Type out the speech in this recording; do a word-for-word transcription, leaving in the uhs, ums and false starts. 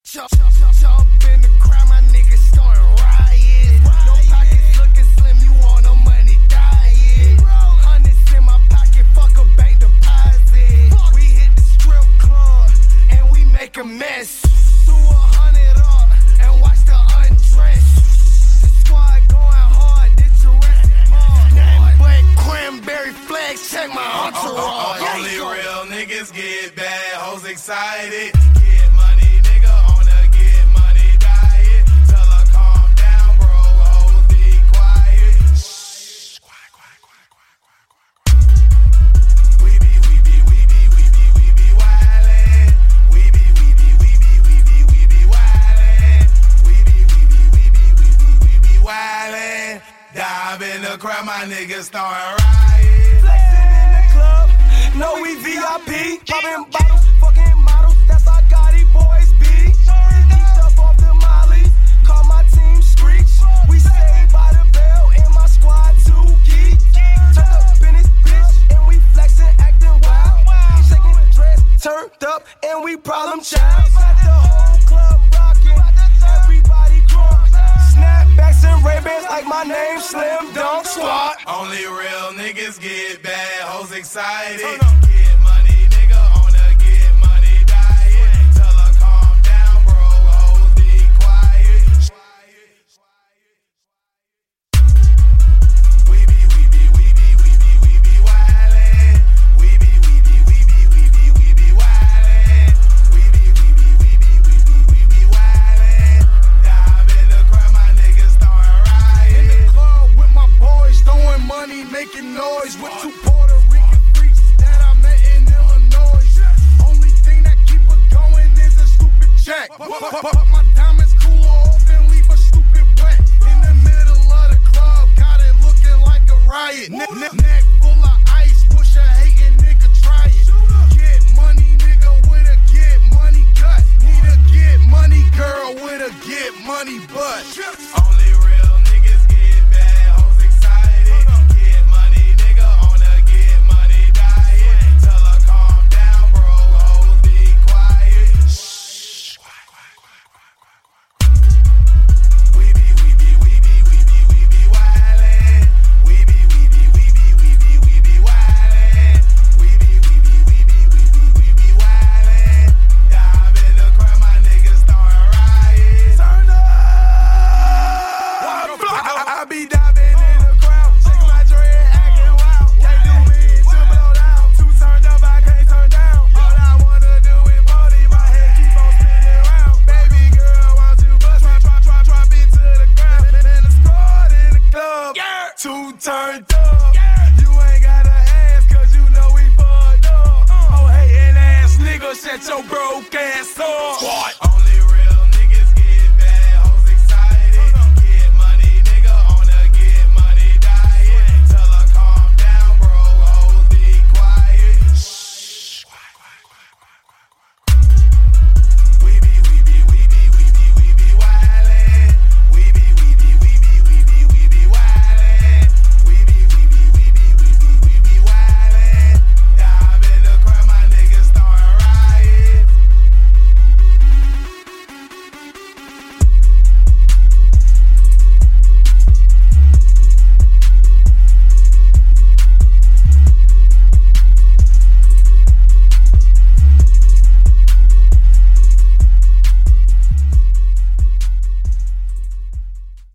Jump, jump, jump, jump in the crowd, my niggas starting riots. Your pockets looking slim, you on a money diet. Hundreds in my pocket, fuck a bank deposit. We hit the strip club and we make a mess. Threw a hundred up and watch the undress. The squad going hard, this Jurassic Park. Nothing but cranberry flags, check my entourage. Oh, oh, only real niggas get bad, hoes excited. Dive in the crowd, my niggas starting riots. Flexing in the club, no we V I P. Popping bottles, fucking models, that's how Gotti boys be. Eat up off the mollies, call my team Screech. We stay by the bell, and my squad too geek. Turn up in this bitch, and we flexing, acting wild. Shaking dress, turned up, and we problem child. Got the whole club rocking, everybody crunk. Snapbacks and Ray-Bans like my name Slim Dunk Squad. Only real niggas get bad, hoes excited. Get money, nigga, on a get money diet. Tell her calm down, bro, hoes be quiet. We be, we be, we be, we be, we be wildin'. We be, we be, we be, we be, we be wildin'. We be, we be, we be, we be, we be wildin'. Dive in the crowd, my niggas starting riots. In the club with my boys, throwing money, making noise with two Puerto Rican freaks that I met in Illinois. Only thing that keep it going is a stupid check. Put my diamonds cooler off and leave a stupid wet. In the middle of the club, got it looking like a riot. Neck, neck, neck full of ice, push a hating nigga, try it. Get money, nigga, with a get money cut. Need a get money girl with a get money butt.